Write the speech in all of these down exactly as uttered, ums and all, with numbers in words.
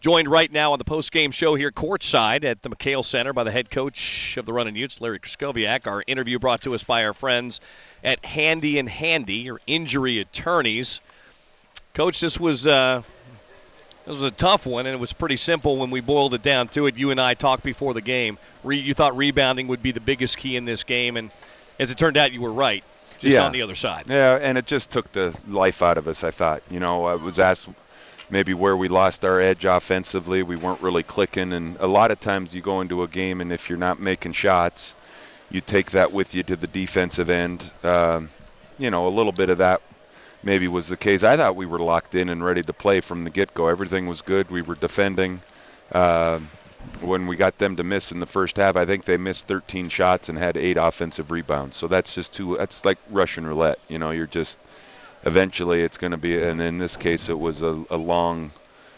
Joined right now on the post-game show here courtside at the McHale Center by the head coach of the Runnin' Utes, Larry Kraskowiak. Our interview brought to us by our friends at Handy and Handy, your injury attorneys. Coach, this was uh, this was a tough one, and it was pretty simple when we boiled it down to it. You and I talked before the game. Re- you thought rebounding would be the biggest key in this game, and as it turned out, you were right, just yeah. on the other side. Yeah, and it just took the life out of us, I thought. You know, I was asked maybe where we lost our edge offensively. We weren't really clicking, and a lot of times you go into a game, and if you're not making shots, you take that with you to the defensive end. Um, you know, a little bit of that maybe was the case. I thought we were locked in and ready to play from the get-go. Everything was good. We were defending. Uh, when we got them to miss in the first half, I think they missed thirteen shots and had eight offensive rebounds. So that's just too – that's like Russian roulette. You know, you're just – eventually it's going to be – and in this case it was a, a long,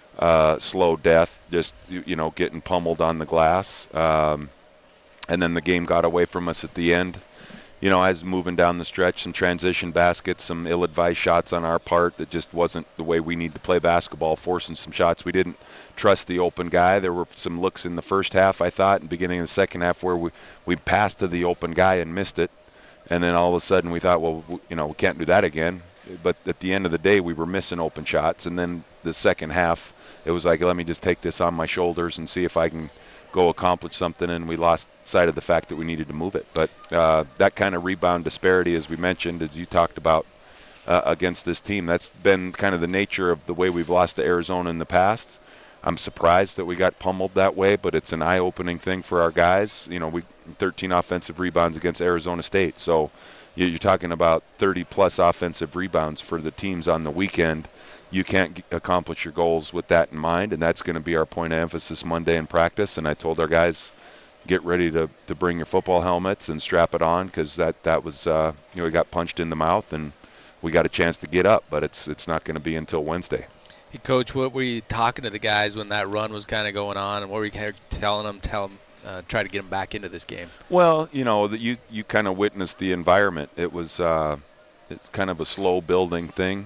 uh, slow death, just, you know, getting pummeled on the glass. Um, and then the game got away from us at the end. You know, as moving down the stretch, some transition baskets, some ill-advised shots on our part that just wasn't the way we need to play basketball, forcing some shots. We didn't trust the open guy. There were some looks in the first half, I thought, and beginning of the second half where we, we passed to the open guy and missed it. And then all of a sudden we thought, well, you know, we can't do that again. But at the end of the day, we were missing open shots. And then the second half, it was like, let me just take this on my shoulders and see if I can go accomplish something, and we lost sight of the fact that we needed to move it. But uh, that kind of rebound disparity, as we mentioned, as you talked about, uh, against this team, that's been kind of the nature of the way we've lost to Arizona in the past. I'm surprised that we got pummeled that way, but it's an eye-opening thing for our guys. You know, we thirteen offensive rebounds against Arizona State. So you're talking about thirty-plus offensive rebounds for the teams on the weekend. You can't accomplish your goals with that in mind, and that's going to be our point of emphasis Monday in practice. And I told our guys, get ready to, to bring your football helmets and strap it on, because that, that was, uh, you know, we got punched in the mouth, and we got a chance to get up, but it's it's not going to be until Wednesday. Hey, Coach, what were you talking to the guys when that run was kind of going on, and what were you telling them, tell them, uh, try to get them back into this game? Well, you know, you, you kind of witnessed the environment. It was uh, it's kind of a slow building thing.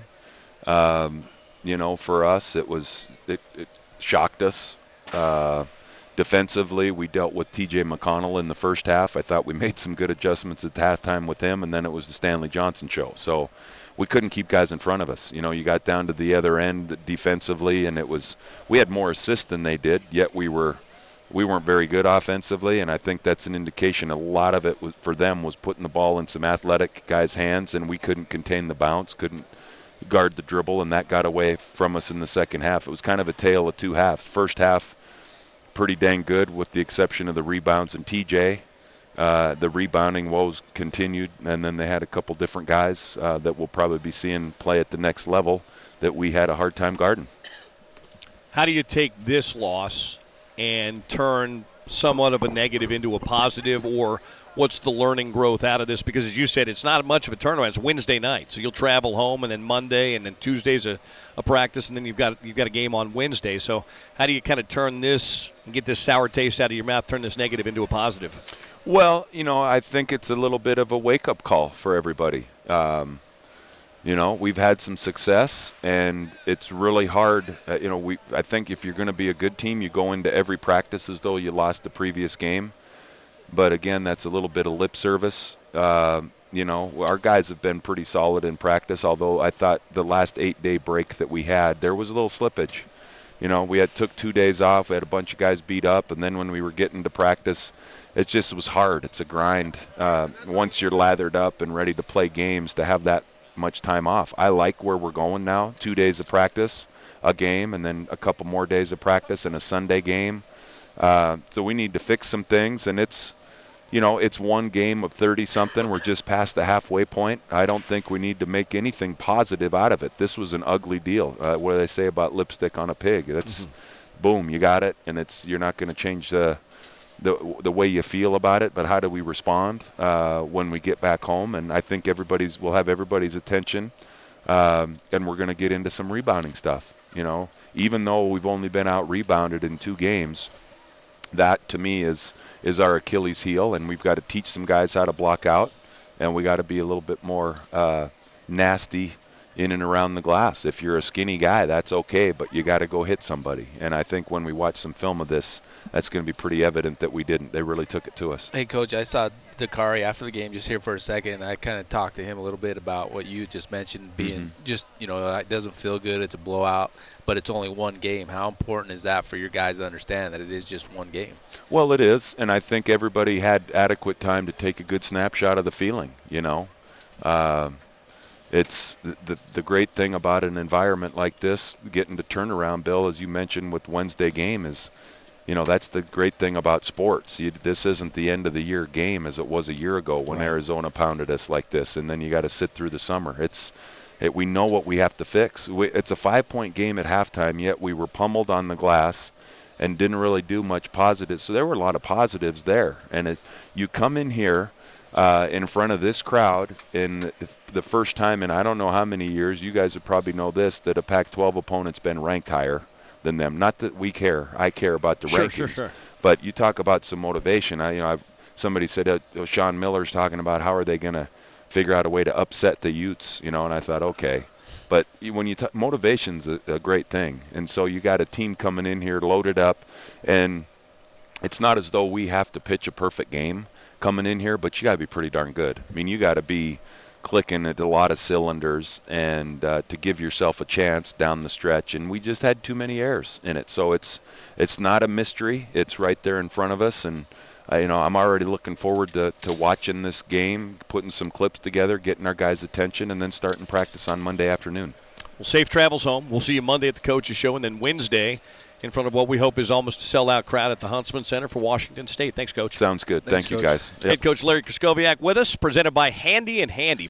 Um, you know, for us, it was it, it shocked us. Uh, defensively, we dealt with T J McConnell in the first half. I thought we made some good adjustments at halftime with him, and then it was the Stanley Johnson show. So we couldn't keep guys in front of us. You know, you got down to the other end defensively, and it was we had more assists than they did, yet we were we weren't very good offensively, and I think that's an indication. A lot of it was, for them was putting the ball in some athletic guys' hands, and we couldn't contain the bounce, couldn't guard the dribble, and that got away from us in the second half. It was kind of a tale of two halves. First half, pretty dang good with the exception of the rebounds and T J. Uh, the rebounding woes continued, and then they had a couple different guys uh, that we'll probably be seeing play at the next level that we had a hard time guarding. How do you take this loss and turn somewhat of a negative into a positive, or what's the learning growth out of this? Because as you said, it's not much of a turnaround. It's Wednesday night, so you'll travel home, and then Monday, and then Tuesday's a, a practice, and then you've got you've got a game on Wednesday. So how do you kind of turn this and get this sour taste out of your mouth, turn this negative into a positive? Well, you know, I think it's a little bit of a wake-up call for everybody. Um, you know, we've had some success, and it's really hard. Uh, you know, we I think if you're going to be a good team, you go into every practice as though you lost the previous game. But, again, that's a little bit of lip service. Uh, you know, our guys have been pretty solid in practice, although I thought the last eight-day break that we had, there was a little slippage. You know, we had took two days off. We had a bunch of guys beat up, and then when we were getting to practice, it just was hard. It's a grind. Uh, once you're lathered up and ready to play games, to have that much time off. I like where we're going now, two days of practice, a game, and then a couple more days of practice and a Sunday game. Uh, so we need to fix some things, and it's, you know, it's one game of thirty-something. We're just past the halfway point. I don't think we need to make anything positive out of it. This was an ugly deal. Uh, what do they say about lipstick on a pig? That's, mm-hmm. boom, you got it, and it's you're not going to change the, the the way you feel about it, but how do we respond uh, when we get back home? And I think everybody's we'll have everybody's attention, um, and we're going to get into some rebounding stuff. You know, even though we've only been out rebounded in two games, that to me is is our Achilles heel, and we've got to teach some guys how to block out, and we got to be a little bit more uh, nasty in and around the glass. If you're a skinny guy, that's okay, but you got to go hit somebody. And I think when we watch some film of this, that's going to be pretty evident that we didn't. They really took it to us. Hey, Coach, I saw Dakari after the game just here for a second, and I kind of talked to him a little bit about what you just mentioned, being Mm-hmm. just, you know, it doesn't feel good, it's a blowout, but it's only one game. How important is that for your guys to understand that it is just one game? Well, it is, and I think everybody had adequate time to take a good snapshot of the feeling, you know. Uh, It's the, the the great thing about an environment like this, getting to turnaround, Bill, as you mentioned with Wednesday game, is, you know, that's the great thing about sports. You, this isn't the end of the year game as it was a year ago when Right. Arizona pounded us like this, and then you got to sit through the summer. It's it, we know what we have to fix. We, it's a five-point game at halftime, yet we were pummeled on the glass and didn't really do much positive. So there were a lot of positives there. And it, you come in here uh, in front of this crowd in the first time in I don't know how many years, you guys would probably know this, that a Pac twelve opponent's been ranked higher than them. Not that we care. I care about the Sure, rankings. sure, sure. But you talk about some motivation. I, you know, I've, somebody said uh, oh, Sean Miller's talking about how are they going to figure out a way to upset the Utes, you know, and I thought, okay. But you- when you t- motivation's a, a great thing. And so you got a team coming in here loaded up, and it's not as though we have to pitch a perfect game coming in here, but you got to be pretty darn good. I mean, you got to be clicking at a lot of cylinders and uh, to give yourself a chance down the stretch. And we just had too many errors in it. So it's it's not a mystery. It's right there in front of us. And, uh, you know, I'm already looking forward to, to watching this game, putting some clips together, getting our guys' attention, and then starting practice on Monday afternoon. Well, safe travels home. We'll see you Monday at the Coaches Show, and then Wednesday in front of what we hope is almost a sellout crowd at the Huntsman Center for Washington State. Thanks, Coach. Sounds good. Thanks, Thank you, Coach. guys. Yep. Head Coach Larry Kraskowiak with us, presented by Handy and Handy.